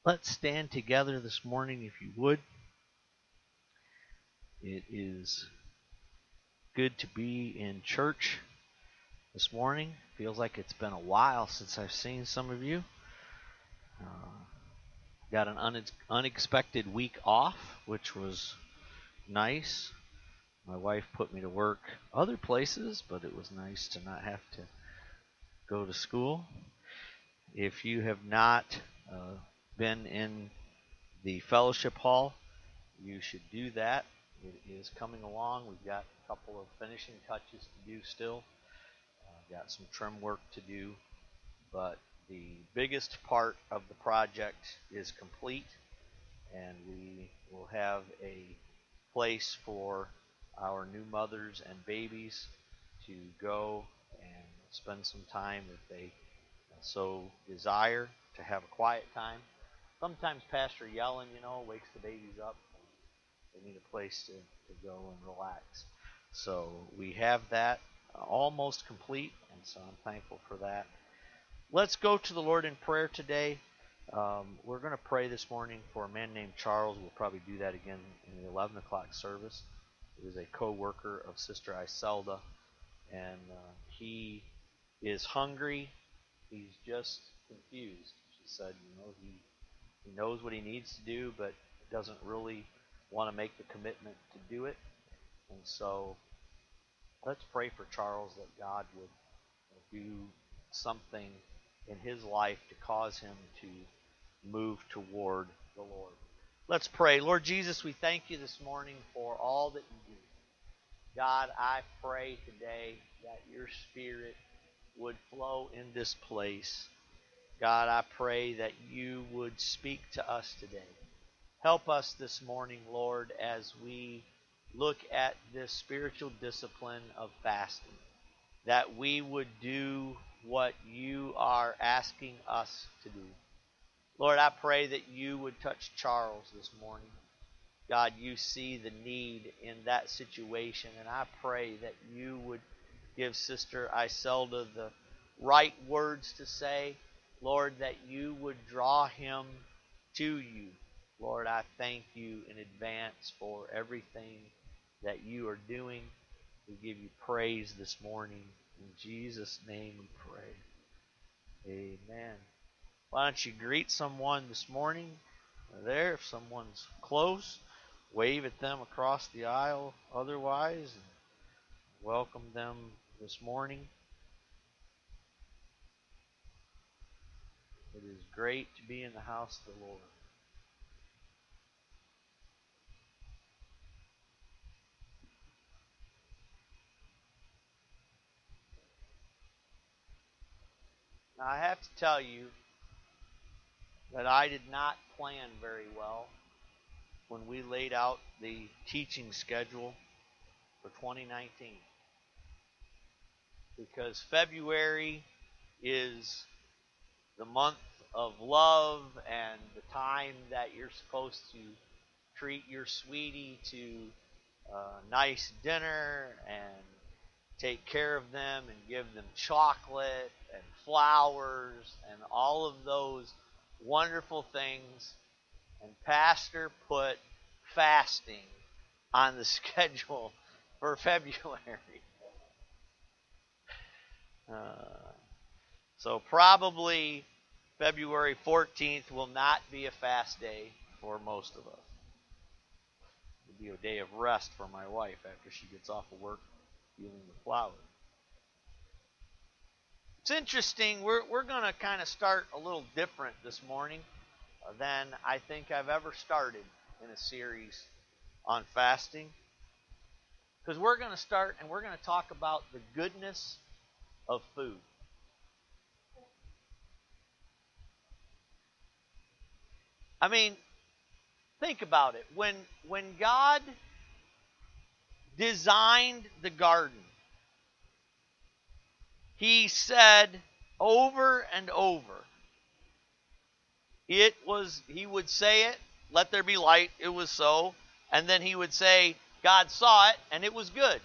Let's stand together this morning if you would. It is good to be in church this morning. Feels like it's been a while since I've seen some of you. Got an unexpected week off, which was nice. My wife put me to work other places, but it was nice to not have to go to school. If you have not been in the fellowship hall, you should do that. It is coming along. We've got a couple of finishing touches to do still. Got some trim work to do, but the biggest part of the project is complete, and we will have a place for our new mothers and babies to go and spend some time if they so desire to have a quiet time. Sometimes Pastor Yellen, wakes the babies up. They need a place to go and relax. So we have that almost complete, and so I'm thankful for that. Let's go to the Lord in prayer today. We're going to pray this morning for a man named Charles. We'll probably do that again in the 11 o'clock service. He is a co-worker of Sister Iselda, and he is hungry. He's just confused. She said, he knows what he needs to do, but doesn't really want to make the commitment to do it. And so let's pray for Charles that God would do something in his life to cause him to move toward the Lord. Let's pray. Lord Jesus, we thank you this morning for all that you do. God, I pray today that your Spirit would flow in this place. God, I pray that you would speak to us today. Help us this morning, Lord, as we look at this spiritual discipline of fasting, that we would do what you are asking us to do. Lord, I pray that you would touch Charles this morning. God, you see the need in that situation, and I pray that you would give Sister Iselda the right words to say. Lord, that you would draw him to you. Lord, I thank you in advance for everything that you are doing. We give you praise this morning. In Jesus' name we pray. Amen. Why don't you greet someone this morning there? If someone's close, wave at them across the aisle otherwise, and welcome them this morning. It is great to be in the house of the Lord. Now, I have to tell you that I did not plan very well when we laid out the teaching schedule for 2019. Because February is the month of love and the time that you're supposed to treat your sweetie to a nice dinner and take care of them and give them chocolate and flowers and all of those wonderful things. And Pastor put fasting on the schedule for February. So probably February 14th will not be a fast day for most of us. It'll be a day of rest for my wife after she gets off of work dealing with flowers. It's interesting. We're going to kind of start a little different this morning than I think I've ever started in a series on fasting. Because we're going to start and we're going to talk about the goodness of food. I mean, think about it. When God designed the garden, he said over and over, he would say it, let there be light, it was so, and then he would say, God saw it, and it was good.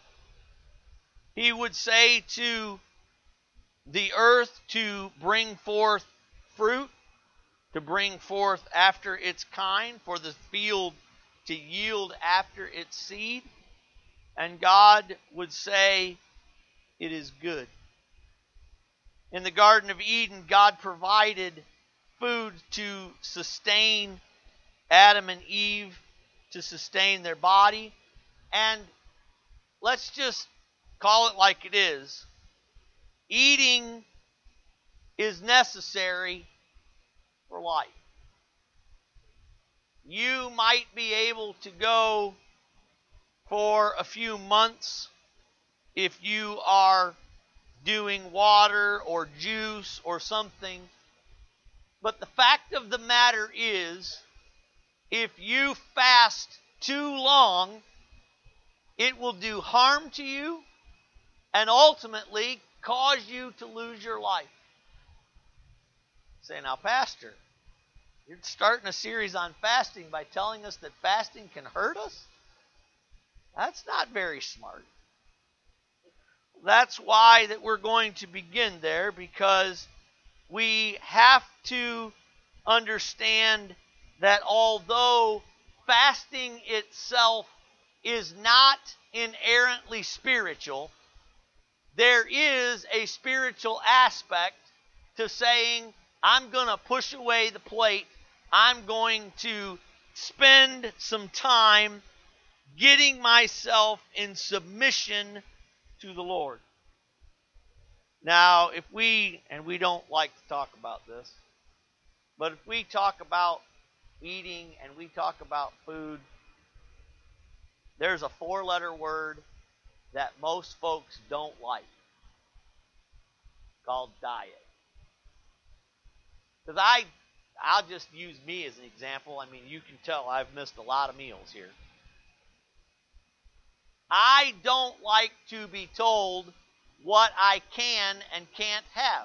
He would say to the earth to bring forth fruit, to bring forth after its kind, for the field to yield after its seed. And God would say, it is good. In the Garden of Eden, God provided food to sustain Adam and Eve, to sustain their body. And let's just call it like it is. Eating is necessary for life. You might be able to go for a few months if you are doing water or juice or something. But the fact of the matter is, if you fast too long, it will do harm to you and ultimately cause you to lose your life. Say, now, Pastor, you're starting a series on fasting by telling us that fasting can hurt us? That's not very smart. That's why that we're going to begin there, because we have to understand that although fasting itself is not inherently spiritual, there is a spiritual aspect to saying, I'm going to push away the plate. I'm going to spend some time getting myself in submission to the Lord. Now, and we don't like to talk about this, but if we talk about eating and we talk about food, there's a 4-letter word that most folks don't like, called diet. Because I'll just use me as an example. I mean, you can tell I've missed a lot of meals here. I don't like to be told what I can and can't have.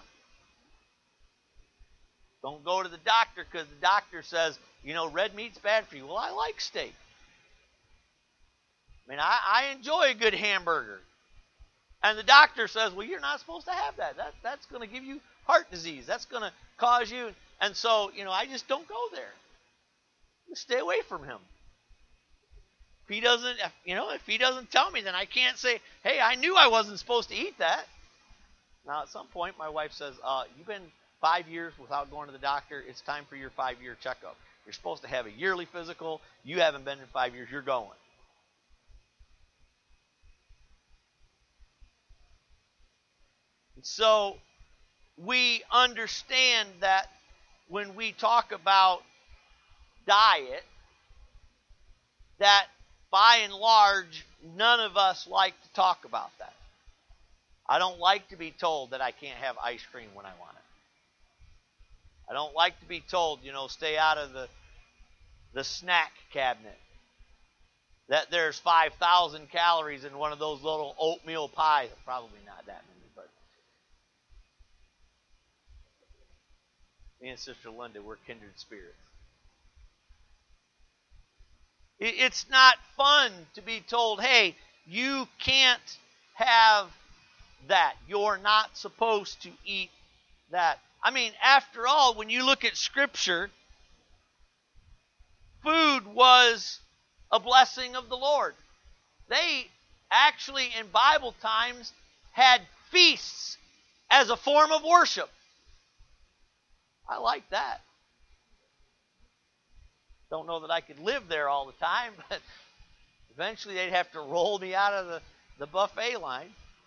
Don't go to the doctor because the doctor says, red meat's bad for you. Well, I like steak. I mean, I enjoy a good hamburger. And the doctor says, well, you're not supposed to have that. That's going to give you heart disease. That's going to cause you. And so, I just don't go there. Just stay away from him. If he doesn't tell me, then I can't say, hey, I knew I wasn't supposed to eat that. Now, at some point, my wife says, you've been 5 years without going to the doctor. It's time for your 5-year checkup. You're supposed to have a yearly physical. You haven't been in 5 years. You're going. So we understand that when we talk about diet, that by and large, none of us like to talk about that. I don't like to be told that I can't have ice cream when I want it. I don't like to be told, stay out of the snack cabinet. That there's 5,000 calories in one of those little oatmeal pies. Probably not that many, but me and Sister Linda, we're kindred spirits. It's not fun to be told, hey, you can't have that. You're not supposed to eat that. I mean, after all, when you look at Scripture, food was a blessing of the Lord. They actually, in Bible times, had feasts as a form of worship. I like that. Don't know that I could live there all the time, but eventually they'd have to roll me out of the buffet line.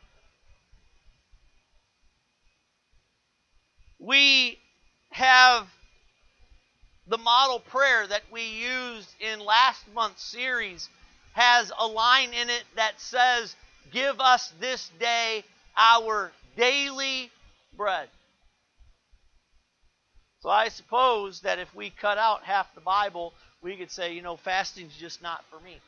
We have the model prayer that we used in last month's series has a line in it that says, give us this day our daily bread. So I suppose that if we cut out half the Bible, we could say, fasting's just not for me.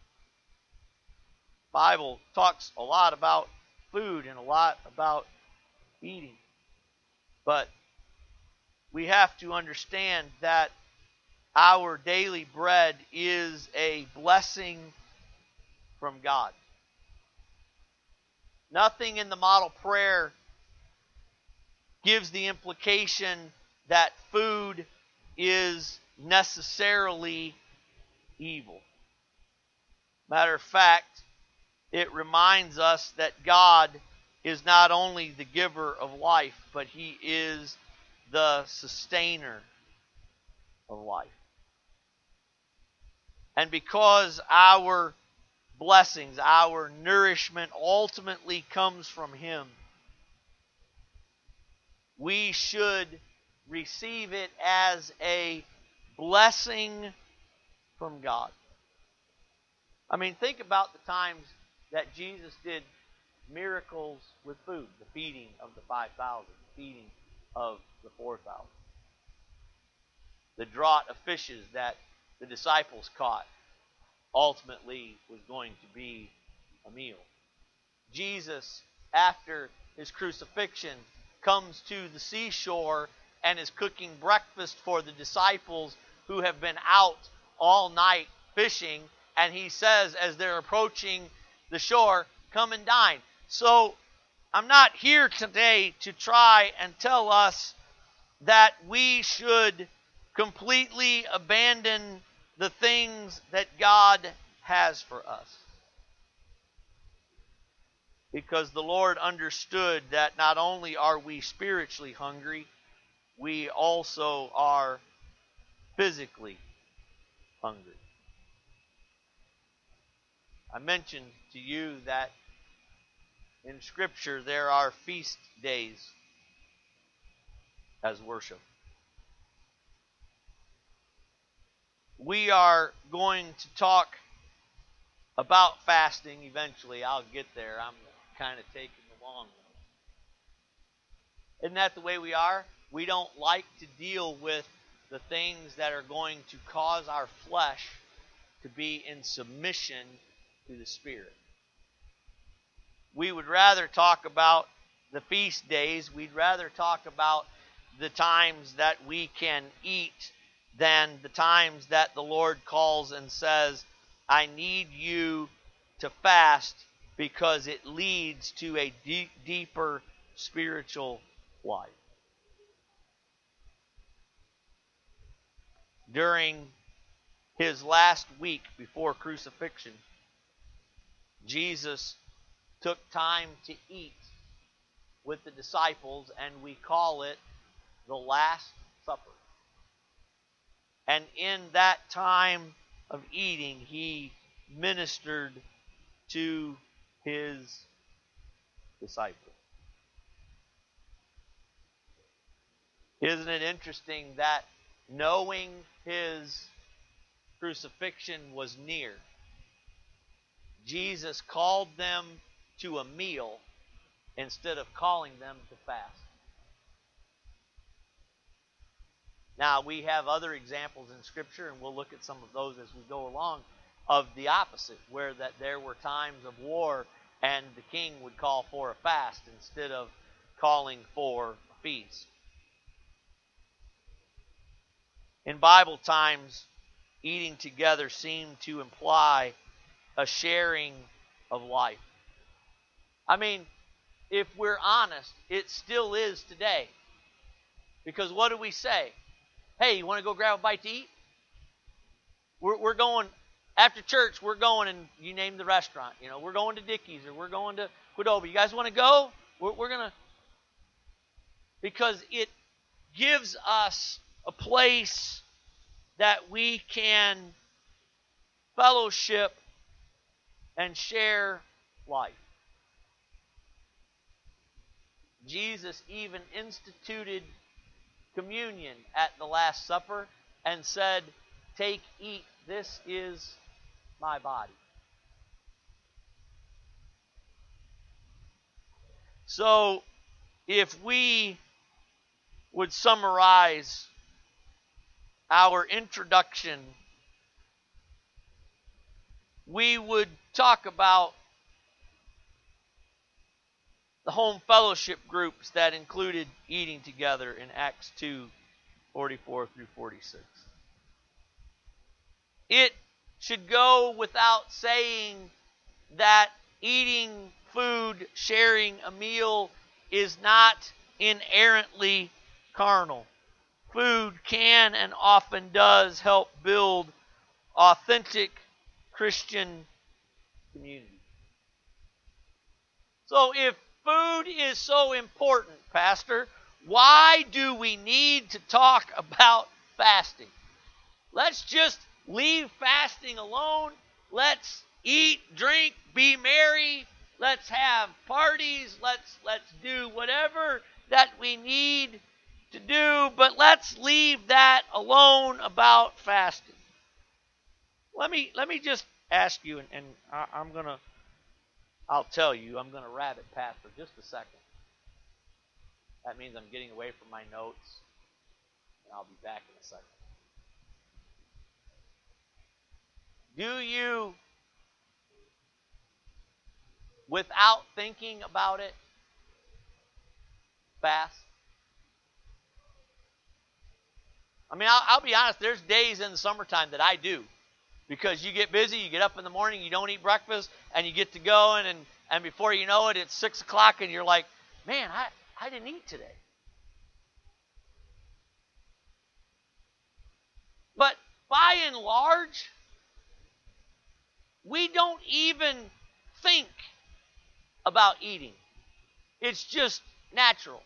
The Bible talks a lot about food and a lot about eating. But we have to understand that our daily bread is a blessing from God. Nothing in the model prayer gives the implication that food is necessarily evil. Matter of fact, it reminds us that God is not only the giver of life, but He is the sustainer of life. And because our blessings, our nourishment ultimately comes from Him, we should receive it as a blessing from God. I mean, think about the times that Jesus did miracles with food, the feeding of the 5,000, the feeding of the 4,000. The draught of fishes that the disciples caught ultimately was going to be a meal. Jesus, after His crucifixion, comes to the seashore and is cooking breakfast for the disciples who have been out all night fishing, and He says as they're approaching the shore, "Come and dine." So I'm not here today to try and tell us that we should completely abandon the things that God has for us. Because the Lord understood that not only are we spiritually hungry, we also are physically hungry. I mentioned to you that in Scripture there are feast days as worship. We are going to talk about fasting eventually. I'll get there. I'm kind of taking the long one. Isn't that the way we are? We don't like to deal with the things that are going to cause our flesh to be in submission to the Spirit. We would rather talk about the feast days. We'd rather talk about the times that we can eat than the times that the Lord calls and says, "I need you to fast because it leads to a deeper spiritual life." During His last week before crucifixion, Jesus took time to eat with the disciples, and we call it the Last Supper. And in that time of eating, He ministered to His disciples. Isn't it interesting that knowing His crucifixion was near, Jesus called them to a meal instead of calling them to fast? Now, we have other examples in Scripture, and we'll look at some of those as we go along, of the opposite, where that there were times of war and the king would call for a fast instead of calling for a feast. In Bible times, eating together seemed to imply a sharing of life. I mean, if we're honest, it still is today. Because what do we say? "Hey, you want to go grab a bite to eat? We're going, after church, we're going," and you name the restaurant. You know, "We're going to Dickey's," or "We're going to Qdoba. You guys want to go?" We're going to. Because it gives us a place that we can fellowship and share life. Jesus even instituted communion at the Last Supper and said, "Take, eat, this is my body." So, if we would summarize our introduction, we would talk about the home fellowship groups that included eating together in Acts 2:44 through 46. It should go without saying that eating food, sharing a meal, is not inherently carnal. food can and often does help build authentic Christian community. So if food is so important, Pastor, why do we need to talk about fasting? Let's just leave fasting alone. Let's eat, drink, be merry. Let's have parties. Let's do whatever that we need to do, but let's leave that alone about fasting. Let me just ask you, and I'll tell you, I'm going to rabbit path for just a second. That means I'm getting away from my notes, and I'll be back in a second. Do you, without thinking about it, fast? I mean, I'll be honest, there's days in the summertime that I do. Because you get busy, you get up in the morning, you don't eat breakfast, and you get to going, and before you know it, it's 6 o'clock, and you're like, man, I didn't eat today. But by and large, we don't even think about eating. It's just natural.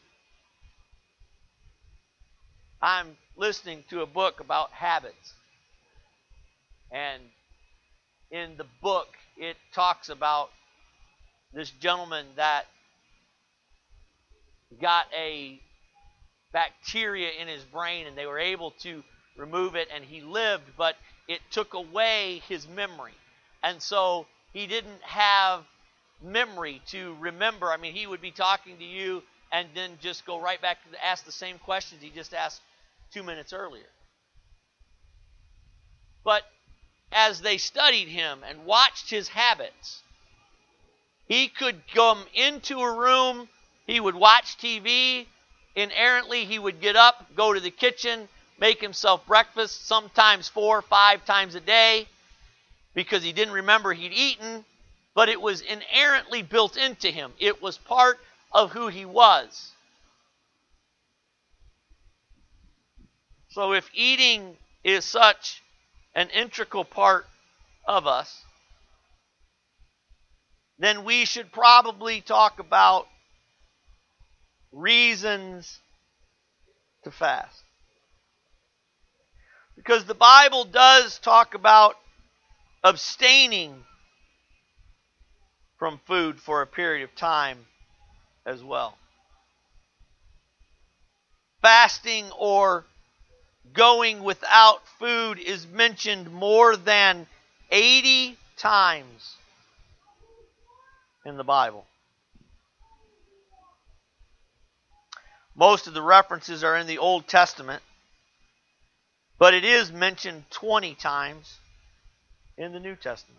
I'm listening to a book about habits. And in the book, it talks about this gentleman that got a bacteria in his brain, and they were able to remove it, and he lived, but it took away his memory. And so he didn't have memory to remember. I mean, he would be talking to you and then just go right back to ask the same questions he just asked 2 minutes earlier. But as they studied him and watched his habits, he could come into a room, he would watch TV, inerrantly he would get up, go to the kitchen, make himself breakfast, sometimes 4 or 5 times a day, because he didn't remember he'd eaten, but it was inherently built into him. It was part of who he was. So if eating is such an integral part of us, then we should probably talk about reasons to fast. Because the Bible does talk about abstaining from food for a period of time as well. Fasting or going without food is mentioned more than 80 times in the Bible. Most of the references are in the Old Testament, but it is mentioned 20 times in the New Testament.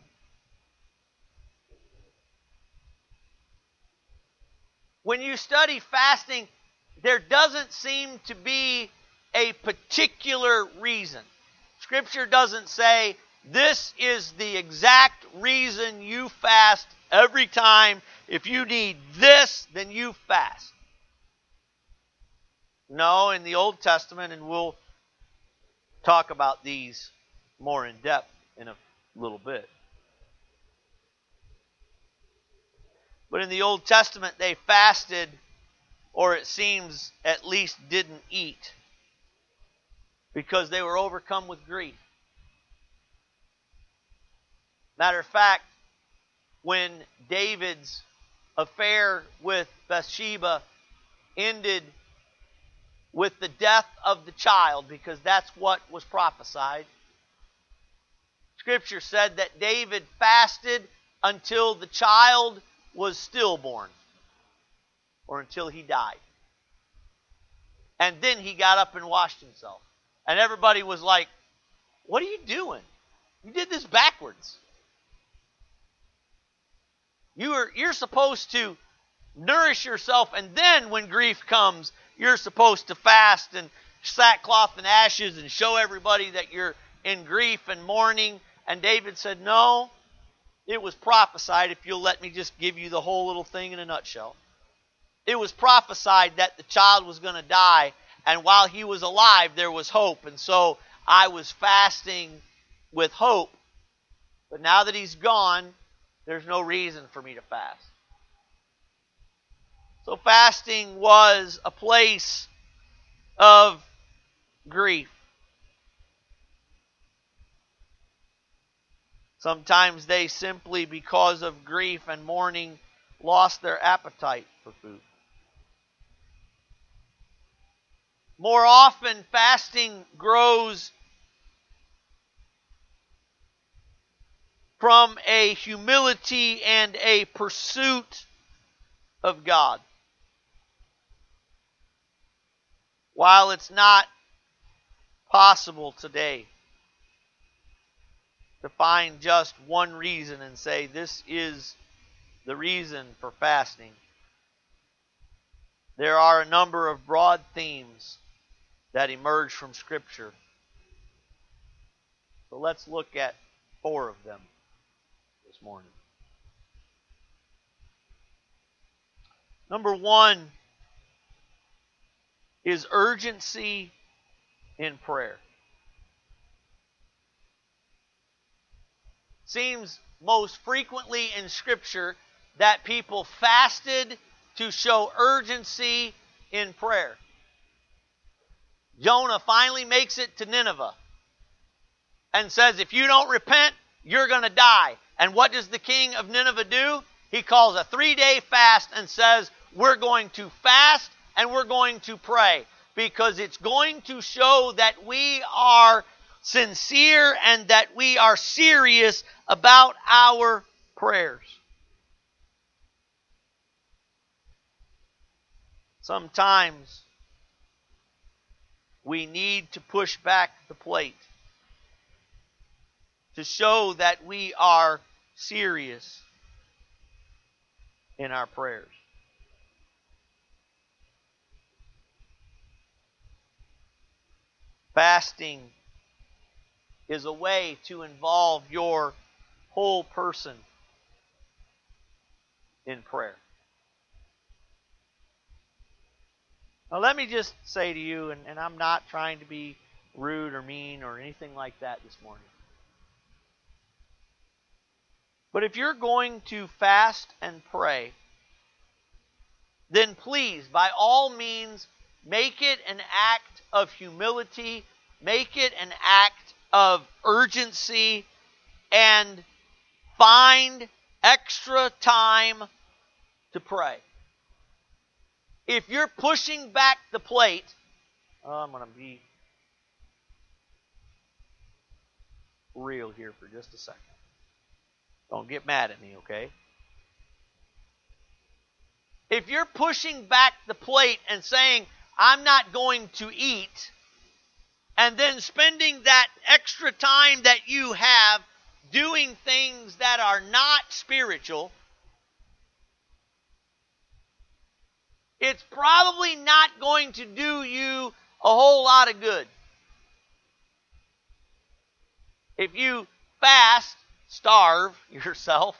When you study fasting, there doesn't seem to be a particular reason. Scripture doesn't say, this is the exact reason you fast every time. If you need this, then you fast. No, in the Old Testament, and we'll talk about these more in depth in a little bit. But in the Old Testament, they fasted, or it seems at least didn't eat, because they were overcome with grief. Matter of fact, when David's affair with Bathsheba ended with the death of the child, because that's what was prophesied, Scripture said that David fasted until the child was stillborn, or until he died. And then he got up and washed himself. And everybody was like, what are you doing? You did this backwards. You're supposed to nourish yourself, and then when grief comes, you're supposed to fast and sackcloth and ashes and show everybody that you're in grief and mourning. And David said, no, it was prophesied, if you'll let me just give you the whole little thing in a nutshell. It was prophesied that the child was going to die, And while he was alive, there was hope. And so I was fasting with hope. But now that he's gone, there's no reason for me to fast. So fasting was a place of grief. Sometimes they simply, because of grief and mourning, lost their appetite for food. More often, fasting grows from a humility and a pursuit of God. While it's not possible today to find just one reason and say this is the reason for fasting, there are a number of broad themes that emerge from Scripture. So let's look at 4 of them this morning. Number 1 is urgency in prayer. Seems most frequently in Scripture that people fasted to show urgency in prayer. Jonah finally makes it to Nineveh and says, if you don't repent, you're going to die. And what does the king of Nineveh do? He calls a 3-day fast and says, we're going to fast and we're going to pray, because it's going to show that we are sincere and that we are serious about our prayers. Sometimes we need to push back the plate to show that we are serious in our prayers. Fasting is a way to involve your whole person in prayer. Now let me just say to you, and I'm not trying to be rude or mean or anything like that this morning, but if you're going to fast and pray, then please, by all means, make it an act of humility, make it an act of urgency, and find extra time to pray. If you're pushing back the plate, I'm going to be real here for just a second. Don't get mad at me, okay? If you're pushing back the plate and saying, I'm not going to eat, and then spending that extra time that you have doing things that are not spiritual, it's probably not going to do you a whole lot of good. If you fast, starve yourself,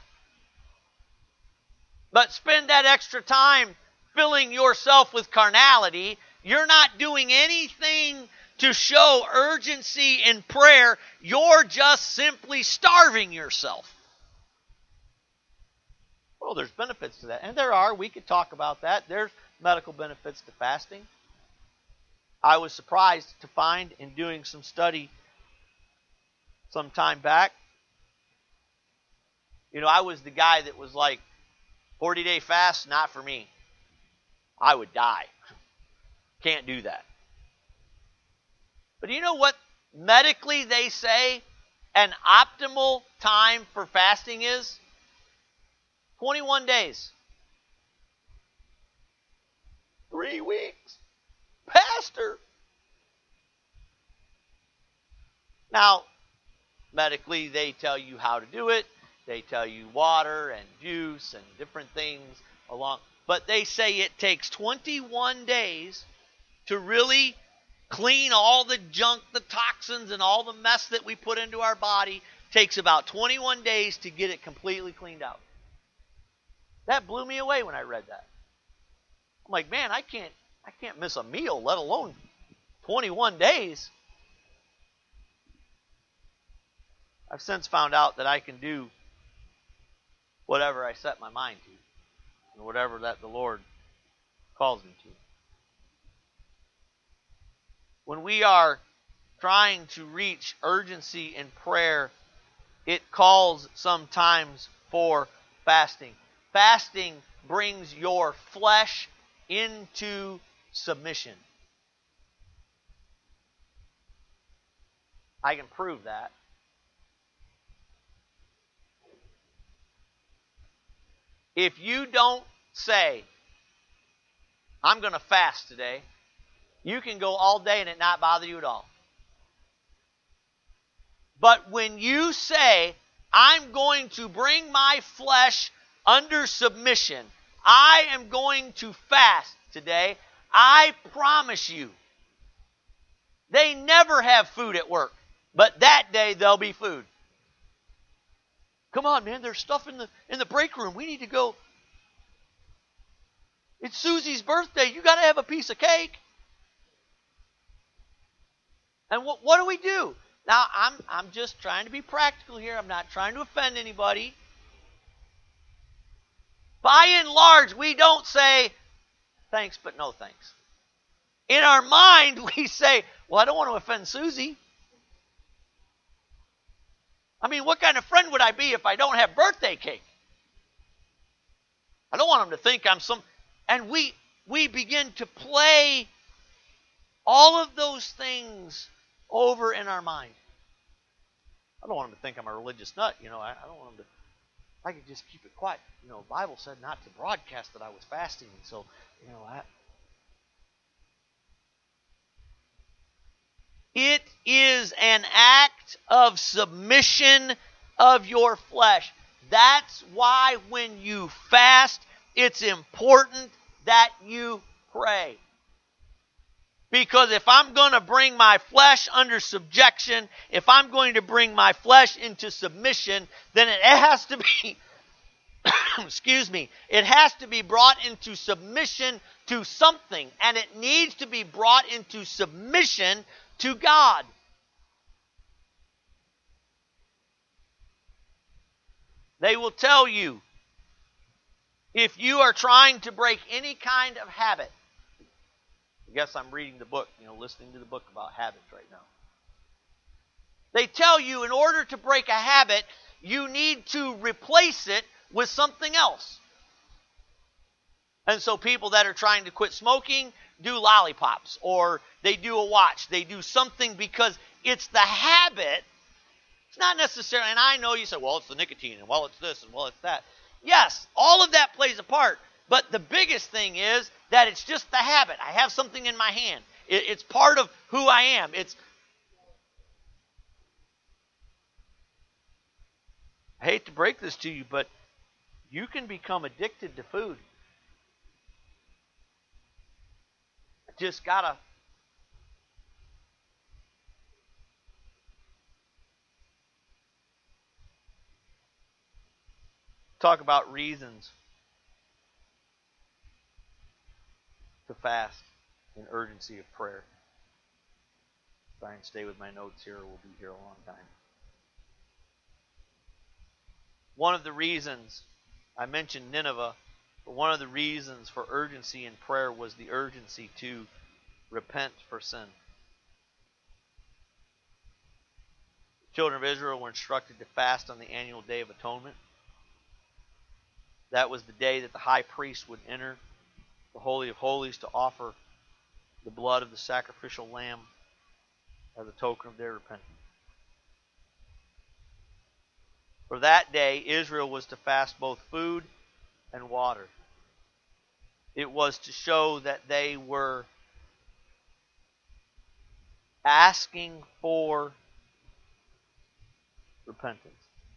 but spend that extra time filling yourself with carnality, you're not doing anything to show urgency in prayer. You're just simply starving yourself. Well, there's benefits to that. And there are. We could talk about that. There's medical benefits to fasting. I was surprised to find in doing some study some time back. I was the guy that was like, 40-day fast, not for me. I would die. Can't do that. But you know what medically they say an optimal time for fasting is? 21 days. 3 weeks. Pastor. Now, medically they tell you how to do it. They tell you water and juice and different things along. But they say it takes 21 days to really clean all the junk, the toxins, and all the mess that we put into our body. Takes about 21 days to get it completely cleaned out. That blew me away when I read that. I'm like, man, I can't miss a meal, let alone 21 days. I've since found out that I can do whatever I set my mind to, and whatever that the Lord calls me to. When we are trying to reach urgency in prayer, it calls sometimes for fasting. Fasting brings your flesh into submission. I can prove that. If you don't say, I'm going to fast today, you can go all day and it not bother you at all. But when you say, I'm going to bring my flesh under submission, I am going to fast today, I promise you, they never have food at work, but that day there'll be food. Come on, man, there's stuff in the break room. We need to go. It's Susie's birthday. You got to have a piece of cake. And what do we do? Now, I'm just trying to be practical here. I'm not trying to offend anybody. By and large, we don't say, thanks, but no thanks. In our mind, we say, well, I don't want to offend Susie. I mean, what kind of friend would I be if I don't have birthday cake? I don't want them to think I'm some... And we begin to play all of those things over in our mind. I don't want them to think I'm a religious nut. I don't want them to... I could just keep it quiet. The Bible said not to broadcast that I was fasting. And so, It is an act of submission of your flesh. That's why when you fast, it's important that you pray. Because if I'm going to bring my flesh under subjection, if I'm going to bring my flesh into submission, then it has to be, it has to be brought into submission to something. And it needs to be brought into submission to God. They will tell you, if you are trying to break any kind of habit, I guess I'm reading the book, listening to the book about habits right now. They tell you in order to break a habit, you need to replace it with something else. And so people that are trying to quit smoking do lollipops, or they do a watch. They do something because it's the habit. It's not necessarily, and I know you say, well, it's the nicotine, and well, it's this, and well, it's that. Yes, all of that plays a part. But the biggest thing is that it's just the habit. I have something in my hand. It's part of who I am. I hate to break this to you, but you can become addicted to food. Just gotta talk about reasons to fast in urgency of prayer. Try and stay with my notes here, we'll be here a long time. One of the reasons, I mentioned Nineveh, but one of the reasons for urgency in prayer was the urgency to repent for sin. The children of Israel were instructed to fast on the annual Day of Atonement. That was the day that the high priest would enter the Holy of Holies to offer the blood of the sacrificial lamb as a token of their repentance. For that day, Israel was to fast both food and water. It was to show that they were asking for repentance.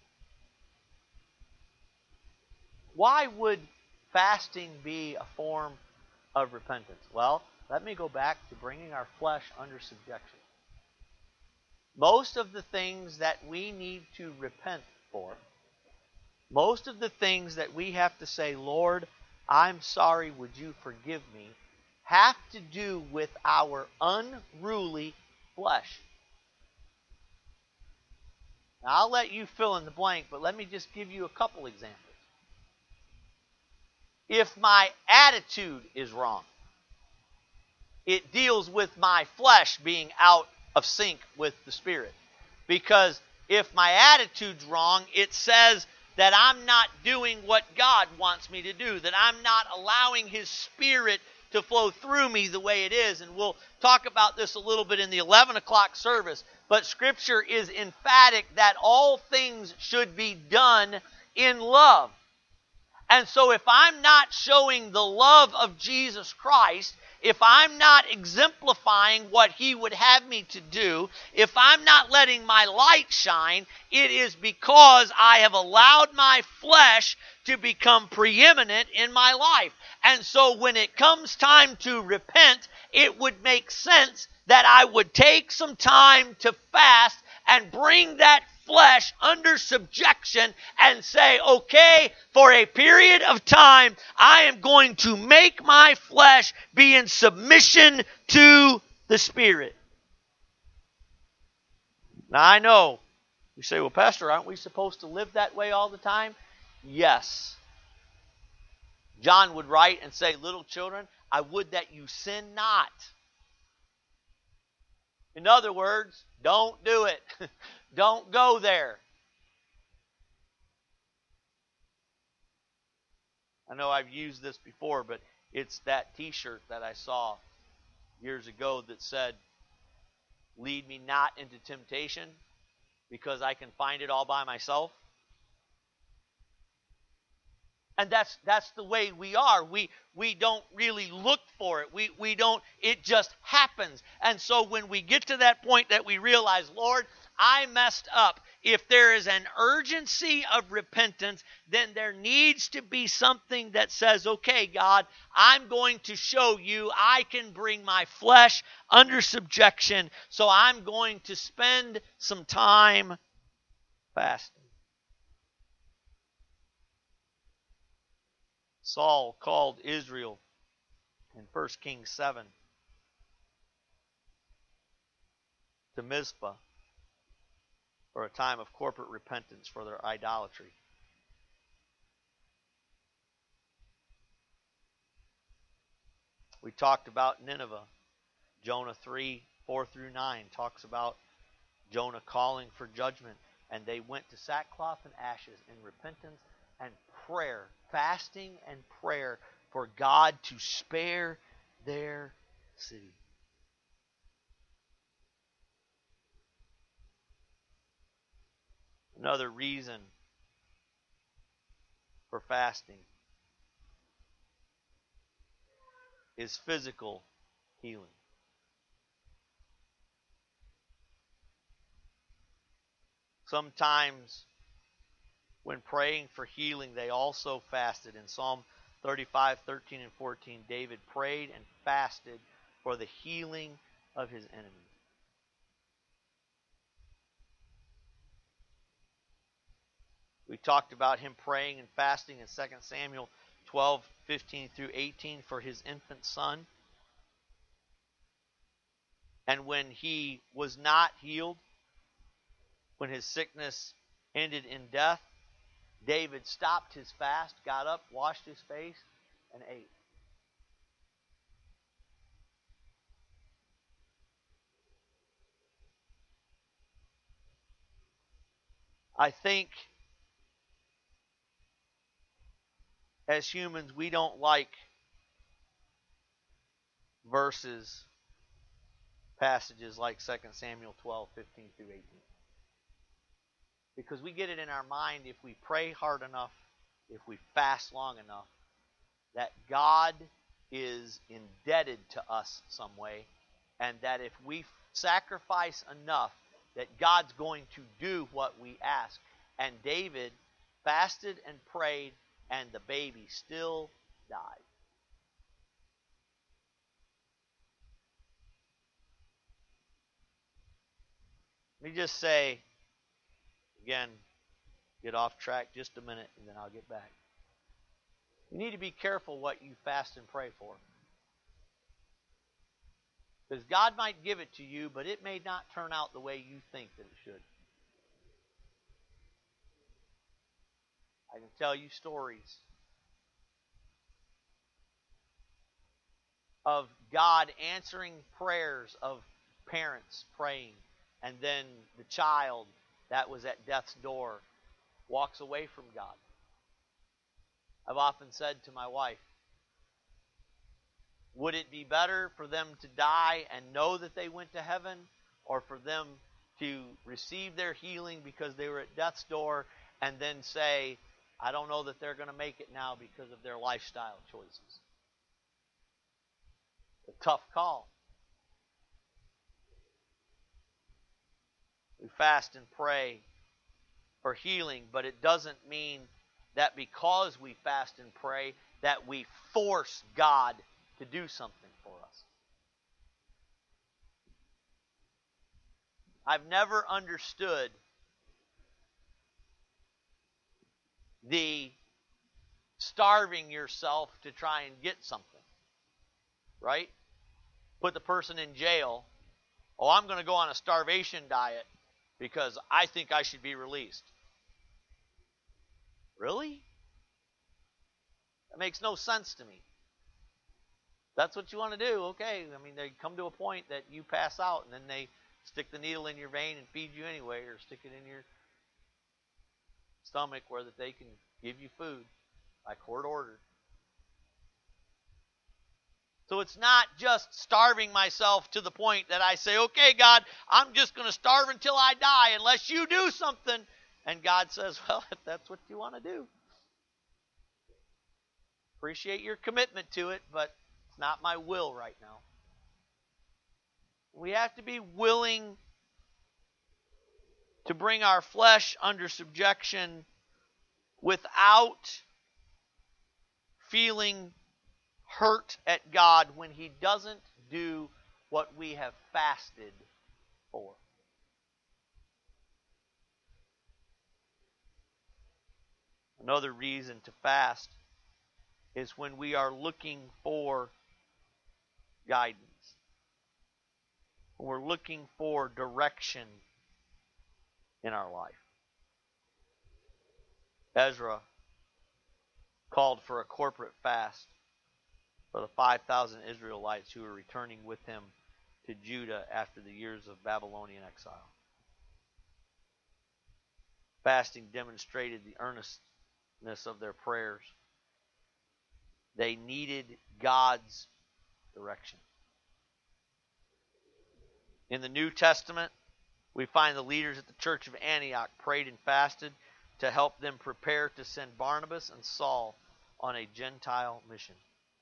Why would fasting be a form of repentance? Well, let me go back to bringing our flesh under subjection. Most of the things that we need to repent for, most of the things that we have to say, Lord, I'm sorry, would you forgive me, have to do with our unruly flesh. Now, I'll let you fill in the blank, but let me just give you a couple examples. If my attitude is wrong, it deals with my flesh being out of sync with the Spirit. Because if my attitude's wrong, it says that I'm not doing what God wants me to do, that I'm not allowing His Spirit to flow through me the way it is. And we'll talk about this a little bit in the 11 o'clock service. But Scripture is emphatic that all things should be done in love. And so if I'm not showing the love of Jesus Christ, if I'm not exemplifying what He would have me to do, if I'm not letting my light shine, it is because I have allowed my flesh to become preeminent in my life. And so when it comes time to repent, it would make sense that I would take some time to fast and bring that flesh under subjection and say, okay, for a period of time, I am going to make my flesh be in submission to the Spirit. Now, I know, you say, well, Pastor, aren't we supposed to live that way all the time? Yes. John would write and say, little children, I would that you sin not. In other words, don't do it. Don't go there. I know I've used this before, but it's that t-shirt that I saw years ago that said, lead me not into temptation because I can find it all by myself. And that's the way we are. We don't really look for it. We don't, it just happens. And so when we get to that point that we realize, Lord, I messed up. If there is an urgency of repentance, then there needs to be something that says, okay, God, I'm going to show you I can bring my flesh under subjection, so I'm going to spend some time fasting. Saul called Israel in 1 Kings 7 to Mizpah for a time of corporate repentance for their idolatry. We talked about Nineveh. Jonah 3, 4 through 9 talks about Jonah calling for judgment. And they went to sackcloth and ashes in repentance and prayer, fasting and prayer for God to spare their city. Another reason for fasting is physical healing. Sometimes when praying for healing, they also fasted. In Psalm 35, 13, and 14, David prayed and fasted for the healing of his enemies. We talked about him praying and fasting in 2 Samuel 12, 15 through 18 for his infant son. And when he was not healed, when his sickness ended in death, David stopped his fast, got up, washed his face, and ate. I think as humans, we don't like verses, passages like 2 Samuel 12, 15 through 18. Because we get it in our mind if we pray hard enough, if we fast long enough, that God is indebted to us some way, and that if we sacrifice enough, that God's going to do what we ask. And David fasted and prayed, and the baby still died. Let me just say, again, get off track just a minute, and then I'll get back. You need to be careful what you fast and pray for. Because God might give it to you, but it may not turn out the way you think that it should. I can tell you stories of God answering prayers of parents praying, and then the child that was at death's door walks away from God. I've often said to my wife, would it be better for them to die and know that they went to heaven, or for them to receive their healing because they were at death's door and then say, I don't know that they're going to make it now because of their lifestyle choices? A tough call. We fast and pray for healing, but it doesn't mean that because we fast and pray that we force God to do something for us. I've never understood the starving yourself to try and get something. Right? Put the person in jail. Oh, I'm going to go on a starvation diet because I think I should be released. Really? That makes no sense to me. That's what you want to do. Okay, I mean, they come to a point that you pass out, and then they stick the needle in your vein and feed you anyway, or stick it in your stomach where that they can give you food by court order. So it's not just starving myself to the point that I say, okay, God, I'm just going to starve until I die unless you do something. And God says, well, if that's what you want to do. Appreciate your commitment to it, but it's not my will right now. We have to be willing to bring our flesh under subjection without feeling hurt at God when He doesn't do what we have fasted for. Another reason to fast is when we are looking for guidance. When we're looking for direction in our life. Ezra called for a corporate fast for the 5,000 Israelites who were returning with him to Judah after the years of Babylonian exile. Fasting demonstrated the earnestness of their prayers. They needed God's direction. In the New Testament, we find the leaders at the church of Antioch prayed and fasted to help them prepare to send Barnabas and Saul on a Gentile mission.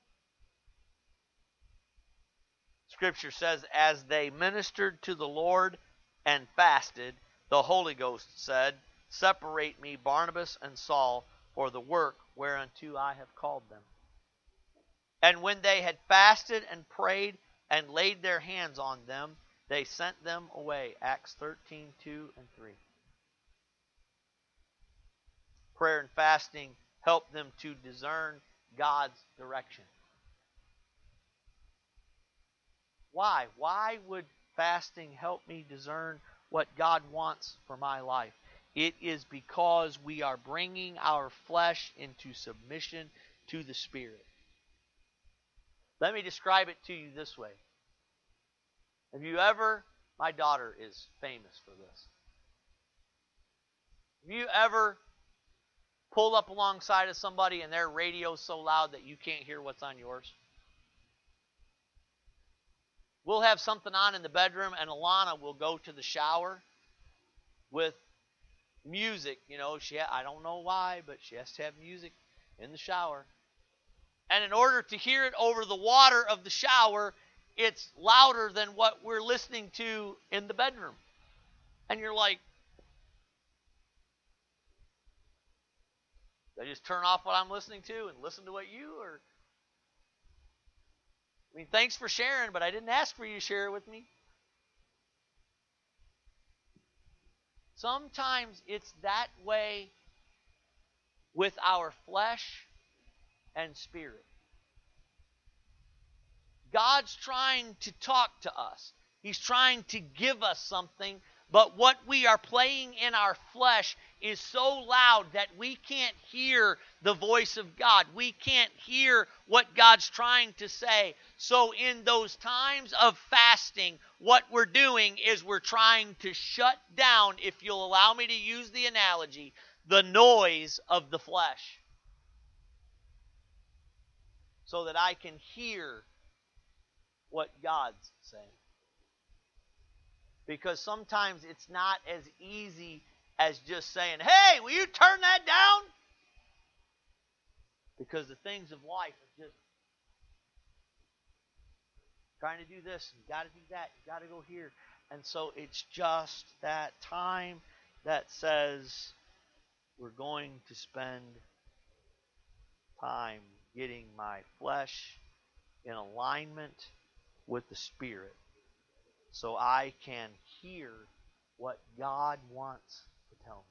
Scripture says, as they ministered to the Lord and fasted, the Holy Ghost said, separate me, Barnabas and Saul, for the work whereunto I have called them. And when they had fasted and prayed and laid their hands on them, they sent them away. Acts 13, 2 and 3. Prayer and fasting help them to discern God's direction. Why? Why would fasting help me discern what God wants for my life? It is because we are bringing our flesh into submission to the Spirit. Let me describe it to you this way. Have you ever, my daughter is famous for this. Have you ever pulled up alongside of somebody and their radio's so loud that you can't hear what's on yours? We'll have something on in the bedroom, and Alana will go to the shower with music. You know, I don't know why, but she has to have music in the shower. And in order to hear it over the water of the shower, it's louder than what we're listening to in the bedroom. And you're like, did I just turn off what I'm listening to and listen to what you or... I mean, thanks for sharing, but I didn't ask for you to share it with me. Sometimes it's that way with our flesh and spirit. God's trying to talk to us. He's trying to give us something, but what we are playing in our flesh is so loud that we can't hear the voice of God. We can't hear what God's trying to say. So in those times of fasting, what we're doing is we're trying to shut down, if you'll allow me to use the analogy, the noise of the flesh, so that I can hear what God's saying. Because sometimes it's not as easy as just saying, hey, will you turn that down? Because the things of life are just trying to do this, you got to do that, you got to go here. And so it's just that time that says we're going to spend time getting my flesh in alignment with the Spirit, so I can hear what God wants to tell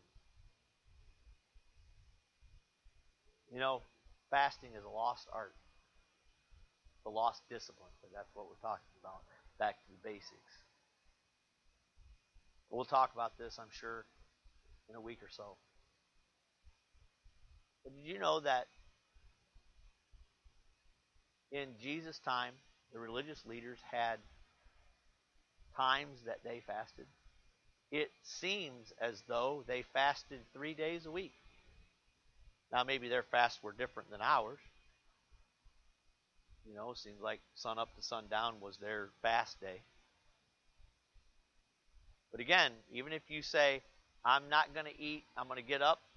me. You know, fasting is a lost art, a lost discipline, but that's what we're talking about. Back to the basics. We'll talk about this, I'm sure, in a week or so. But did you know that in Jesus' time, the religious leaders had times that they fasted? It seems as though they fasted 3 days a week. Now, maybe their fasts were different than ours. You know, it seems like sun up to sundown was their fast day. But again, even if you say, I'm not going to eat, I'm going to get up.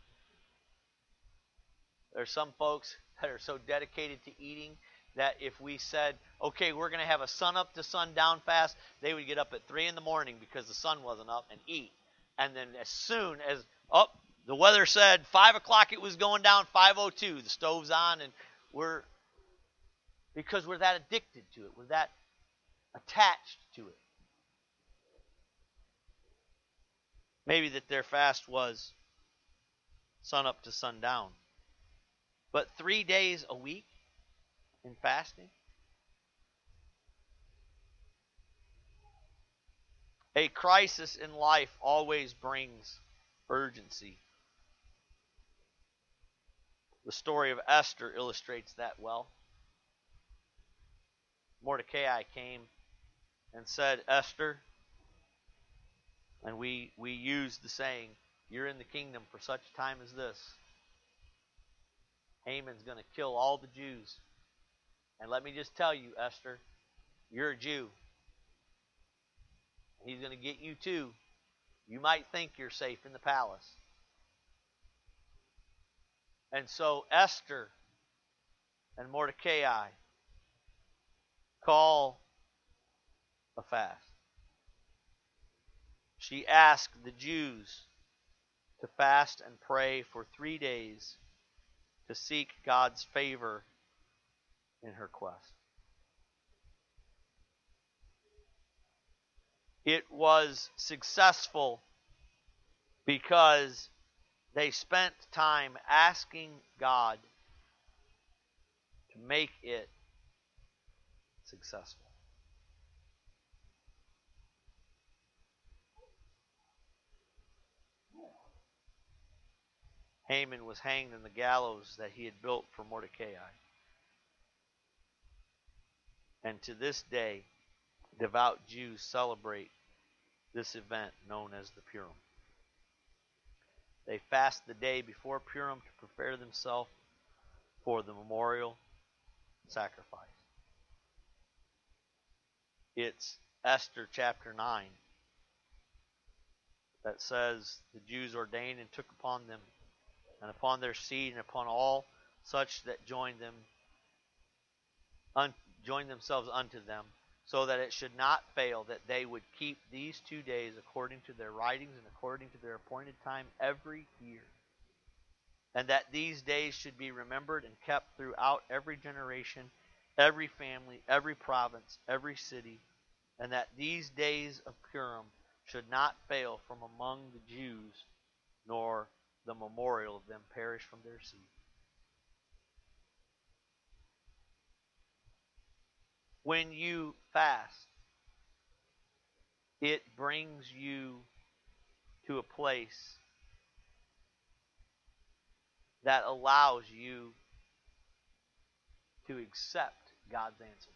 There's some folks that are so dedicated to eating that if we said, okay, we're going to have a sun up to sundown fast, they would get up at 3 in the morning because the sun wasn't up and eat. And then as soon as, the weather said 5 o'clock it was going down, 5:02, the stove's on, and because we're that addicted to it, we're that attached to it. Maybe that their fast was sun up to sundown. But 3 days a week in fasting? A crisis in life always brings urgency. The story of Esther illustrates that well. Mordecai came and said, Esther, and we use the saying, you're in the kingdom for such a time as this. Haman's going to kill all the Jews. And let me just tell you, Esther, you're a Jew. He's going to get you too. You might think you're safe in the palace. And so Esther and Mordecai call a fast. She asked the Jews to fast and pray for 3 days to seek God's favor in her quest. It was successful because they spent time asking God to make it successful. Haman was hanged in the gallows that he had built for Mordecai. And to this day, devout Jews celebrate this event known as the Purim. They fast the day before Purim to prepare themselves for the memorial sacrifice. It's Esther chapter 9 that says the Jews ordained and took upon them and upon their seed and upon all such that joined themselves unto them, so that it should not fail that they would keep these 2 days according to their writings and according to their appointed time every year. And that these days should be remembered and kept throughout every generation, every family, every province, every city, and that these days of Purim should not fail from among the Jews, nor the memorial of them perish from their seed. When you fast, it brings you to a place that allows you to accept God's answer.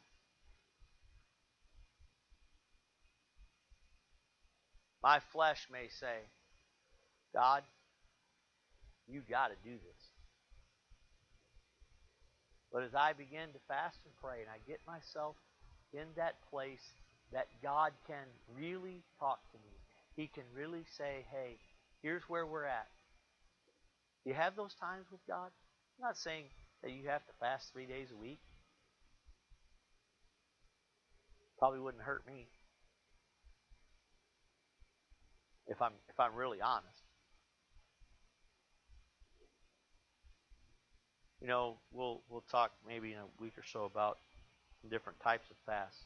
My flesh may say, God, you got to do this. But as I begin to fast and pray and I get myself in that place that God can really talk to me, He can really say, hey, here's where we're at. Do you have those times with God? I'm not saying that you have to fast 3 days a week. Probably wouldn't hurt me if I'm really honest. You know, we'll talk maybe in a week or so about different types of fasts.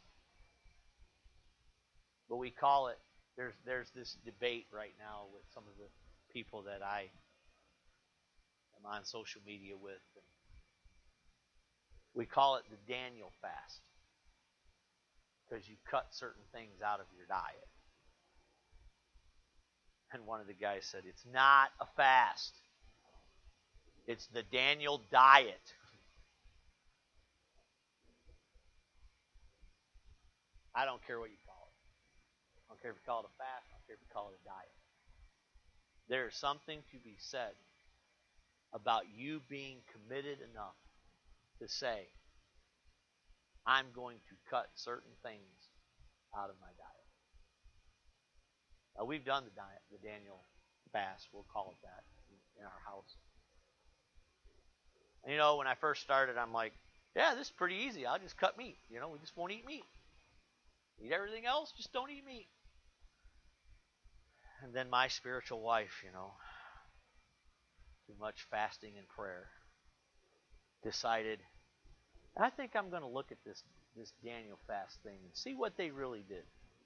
But we call it, there's this debate right now with some of the people that I am on social media with. And we call it the Daniel fast because you cut certain things out of your diet. And one of the guys said, it's not a fast. It's the Daniel diet. I don't care what you call it. I don't care if you call it a fast. I don't care if you call it a diet. There is something to be said about you being committed enough to say, I'm going to cut certain things out of my diet. Now, we've done the Daniel fast, we'll call it that, in our house. And, you know, when I first started, I'm like, yeah, this is pretty easy. I'll just cut meat. You know, we just won't eat meat. Eat everything else, just don't eat meat. And then my spiritual wife, you know, too much fasting and prayer, decided, I think I'm going to look at this Daniel fast thing and see what they really did.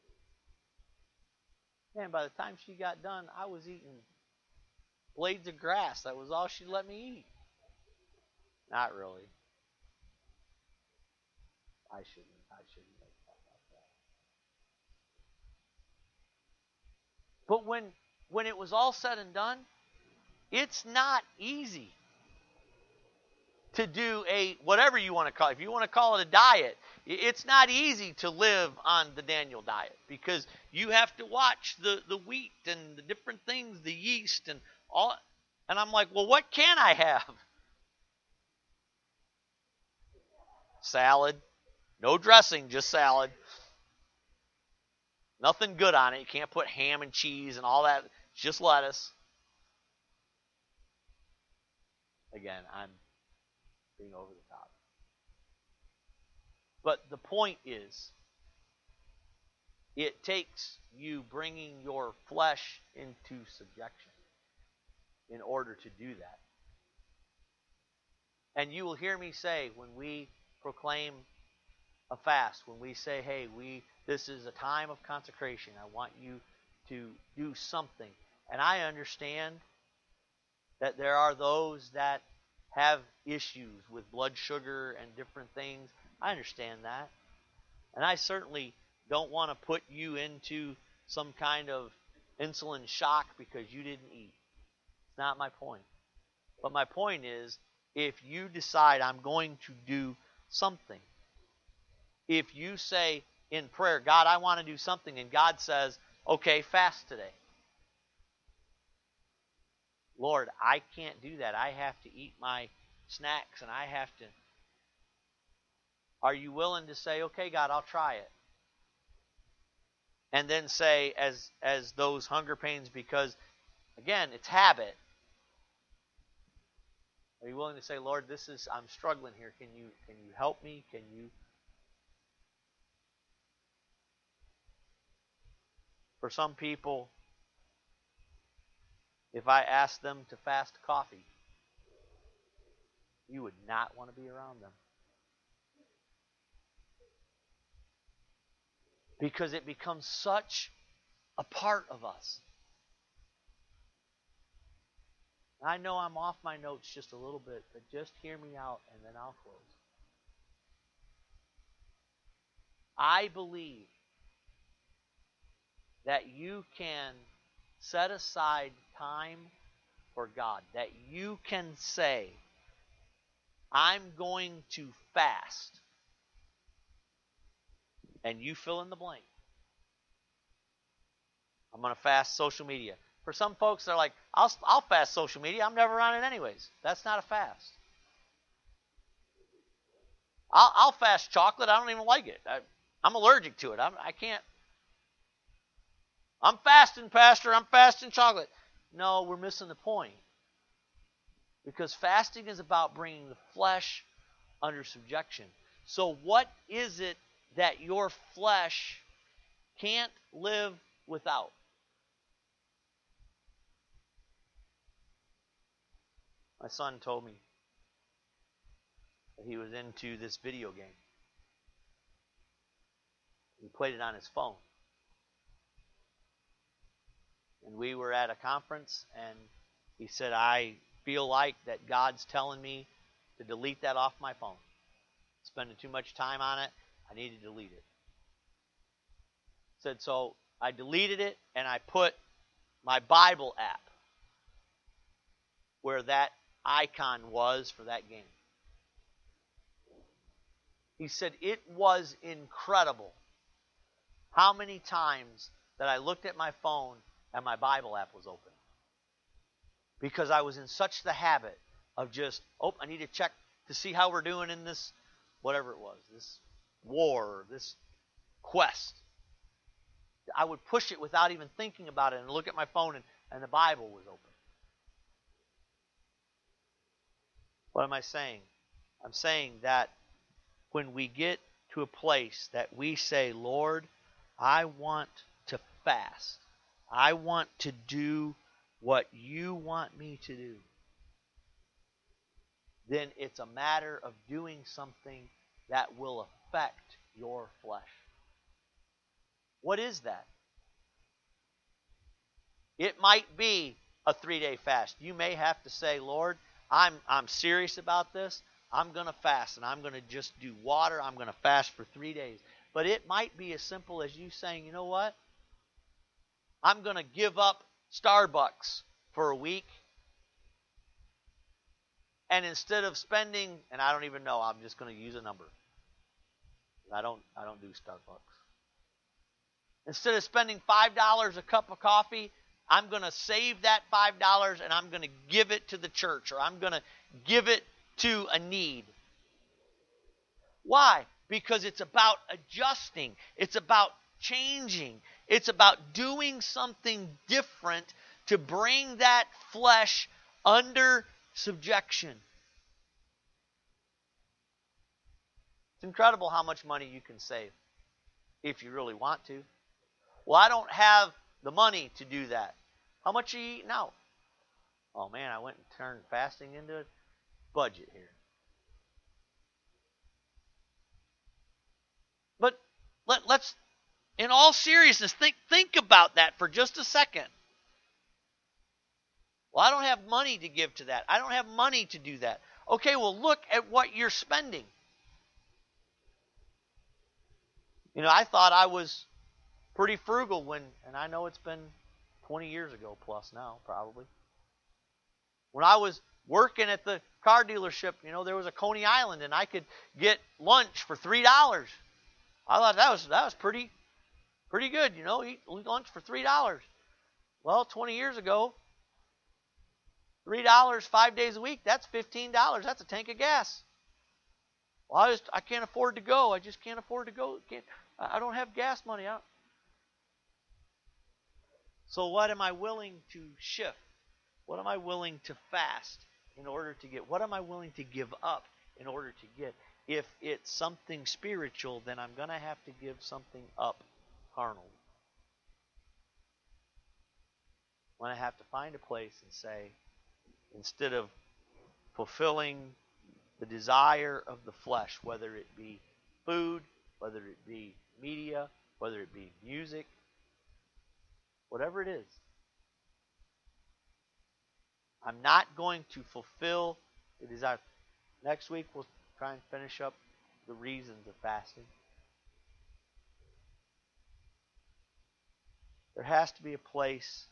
And by the time she got done, I was eating blades of grass. That was all she let me eat. Not really. I shouldn't make that like that. But when it was all said and done, it's not easy to do a, whatever you want to call it. If you want to call it a diet, it's not easy to live on the Daniel diet because you have to watch the wheat and the different things, the yeast and all. And I'm like, well, what can I have? Salad. No dressing, just salad. Nothing good on it. You can't put ham and cheese and all that. Just lettuce. Again, I'm being over the top. But the point is, it takes you bringing your flesh into subjection in order to do that. And you will hear me say when we proclaim a fast, when we say, hey, this is a time of consecration, I want you to do something. And I understand that there are those that have issues with blood sugar and different things. I understand that. And I certainly don't want to put you into some kind of insulin shock because you didn't eat. It's not my point. But my point is, if you decide I'm going to do something, if you say in prayer, God, I want to do something, and God says, okay, fast today. Lord, I can't do that. I have to eat my snacks and I have to. Are you willing to say, okay, God, I'll try it? And then say, as those hunger pains, because, again, it's habit. Are you willing to say, Lord, I'm struggling here. Can you help me? Can you? For some people, if I asked them to fast coffee, you would not want to be around them. Because it becomes such a part of us. I know I'm off my notes just a little bit, but just hear me out and then I'll close. I believe that you can set aside time for God, that you can say, I'm going to fast, and you fill in the blank. I'm going to fast social media. For some folks, they're like, I'll fast social media. I'm never on it anyways. That's not a fast. I'll fast chocolate. I don't even like it. I'm allergic to it. I can't. I'm fasting, Pastor. I'm fasting chocolate. No, we're missing the point. Because fasting is about bringing the flesh under subjection. So what is it that your flesh can't live without? My son told me that he was into this video game. He played it on his phone. And we were at a conference, and he said, I feel like that God's telling me to delete that off my phone. Spending too much time on it. I need to delete it. Said, so I deleted it, and I put my Bible app where that icon was for that game. He said, it was incredible how many times that I looked at my phone and my Bible app was open. Because I was in such the habit of just, I need to check to see how we're doing in this, whatever it was, this war, this quest. I would push it without even thinking about it and look at my phone and the Bible was open. What am I saying? I'm saying that when we get to a place that we say, Lord, I want to fast. I want to do what you want me to do. Then it's a matter of doing something that will affect your flesh. What is that? It might be a 3-day fast. You may have to say, Lord, I'm serious about this. I'm going to fast, and I'm going to just do water. I'm going to fast for 3 days. But it might be as simple as you saying, you know what? I'm going to give up Starbucks for a week. And instead of spending, and I don't even know, I'm just going to use a number. I don't do Starbucks. Instead of spending $5 a cup of coffee, I'm going to save that $5 and I'm going to give it to the church, or I'm going to give it to a need. Why? Because it's about adjusting. It's about changing. It's about doing something different to bring that flesh under subjection. It's incredible how much money you can save if you really want to. Well, I don't have the money to do that. How much are you eating out? Oh man, I went and turned fasting into a budget here. But let's, in all seriousness, think about that for just a second. Well, I don't have money to give to that. I don't have money to do that. Okay, well, look at what you're spending. You know, I thought I was pretty frugal and I know it's been 20 years ago plus now, probably. When I was working at the car dealership, you know, there was a Coney Island and I could get lunch for $3. I thought that was pretty good, you know, eat lunch for $3. Well, 20 years ago, $3 5 days a week, that's $15. That's a tank of gas. Well, I can't afford to go. I just can't afford to go. I don't have gas money. So what am I willing to shift? What am I willing to fast in order to get? What am I willing to give up in order to get? If it's something spiritual, then I'm going to have to give something up carnal. When I have to find a place and say, instead of fulfilling the desire of the flesh, whether it be food, whether it be media, whether it be music, whatever it is, I'm not going to fulfill the desire. Next week we'll try and finish up the reasons of fasting. There has to be a place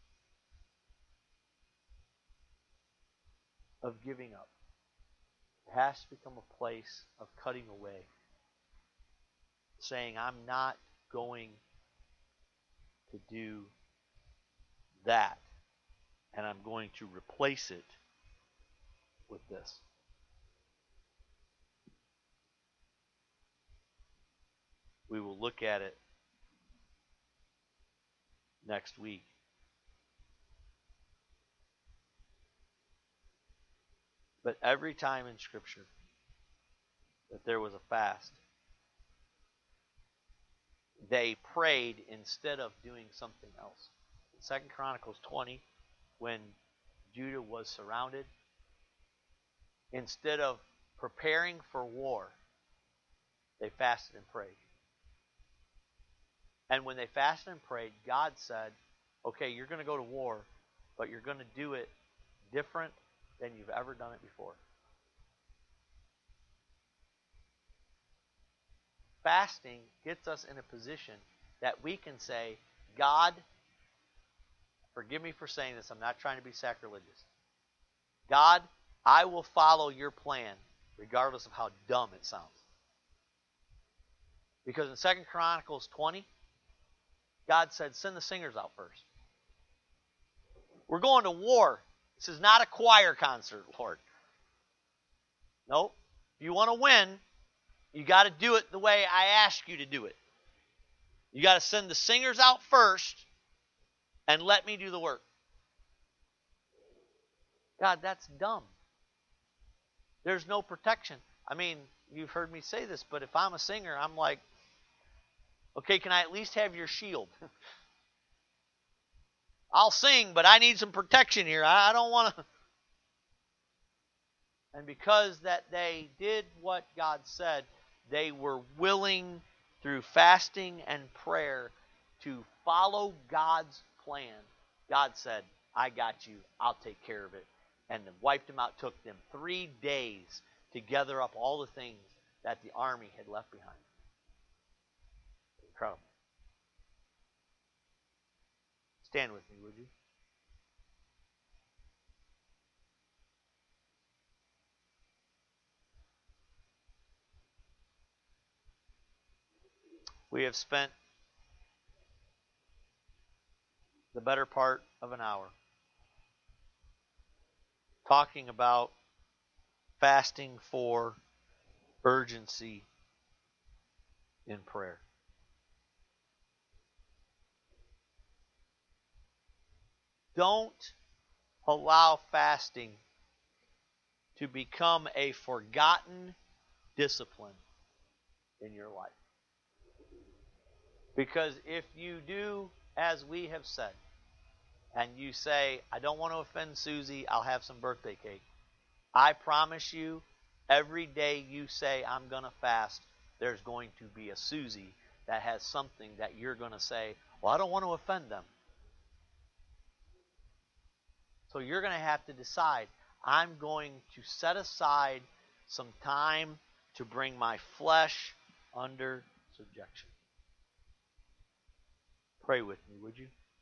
of giving up. There has to become a place of cutting away. Saying, I'm not going to do that. And I'm going to replace it with this. We will look at it next week. But every time in Scripture that there was a fast, they prayed instead of doing something else. In 2 Chronicles 20, when Judah was surrounded, instead of preparing for war, they fasted and prayed. And when they fasted and prayed, God said, okay, you're going to go to war, but you're going to do it different than you've ever done it before. Fasting gets us in a position that we can say, God, forgive me for saying this, I'm not trying to be sacrilegious. God, I will follow your plan regardless of how dumb it sounds. Because in 2 Chronicles 20, God said, send the singers out first. We're going to war. This is not a choir concert, Lord. Nope. If you want to win, you got to do it the way I ask you to do it. You got to send the singers out first and let me do the work. God, that's dumb. There's no protection. I mean, you've heard me say this, but if I'm a singer, I'm like, okay, can I at least have your shield? I'll sing, but I need some protection here. I don't want to. And because that they did what God said, they were willing through fasting and prayer to follow God's plan. God said, I got you. I'll take care of it. And then wiped them out. Took them 3 days to gather up all the things that the army had left behind. Incredible. Stand with me, would you? We have spent the better part of an hour talking about fasting for urgency in prayer. Don't allow fasting to become a forgotten discipline in your life. Because if you do as we have said, and you say, I don't want to offend Susie, I'll have some birthday cake. I promise you, every day you say, I'm going to fast, there's going to be a Susie that has something that you're going to say, well, I don't want to offend them. So you're going to have to decide, I'm going to set aside some time to bring my flesh under subjection. Pray with me, would you?